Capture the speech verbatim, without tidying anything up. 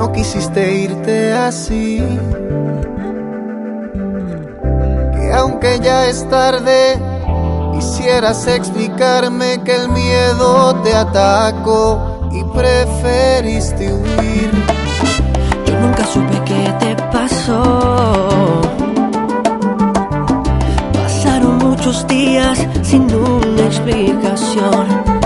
no quisiste irte así. Que aunque ya es tarde, quisieras explicarme que el miedo te atacó y preferiste huir. Yo nunca supe qué te pasó. Pasaron muchos días sin una explicación.